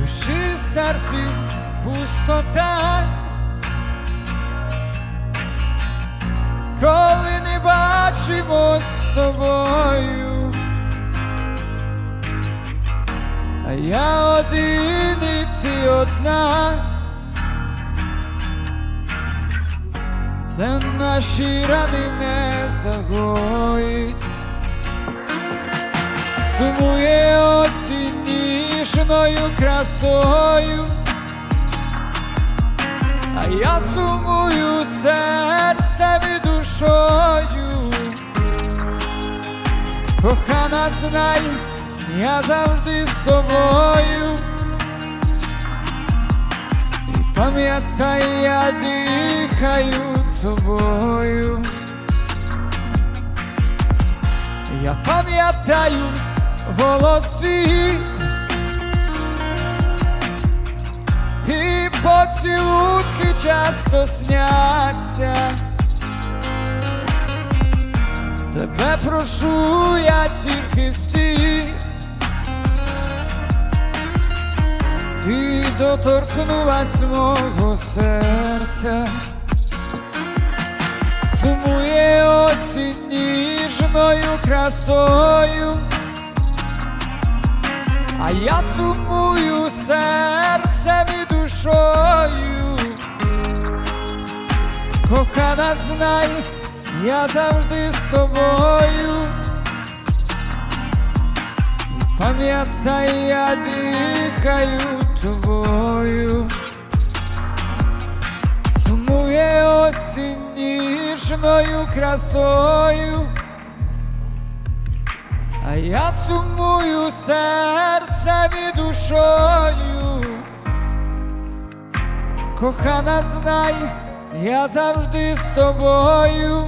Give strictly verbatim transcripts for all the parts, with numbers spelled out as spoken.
душі, серці пустота, коли не бачимось з тобою, а я один і ти одна. Це наші рани не загоїть. Сумує осінь ніжною красою, а я сумую серцем і душою. Кохана, знай, я завжди з тобою. І пам'ятай, я дихаю тобою. Я пам'ятаю голос твій і поцілунки часто сняться. Тебе прошу я тільки стій, ти доторкнулась мого серця. Сумує осінь ніжною красою, а я сумую серцем і душою. Кохана, знай, я завжди з тобою. Пам'ятай, я дихаю тобою. Сумує осінь ніжною красою, а я сумую серцем і душою. Кохана, знай, я завжди з тобою.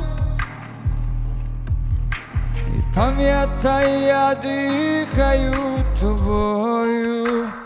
І пам'ятай, я дихаю тобою.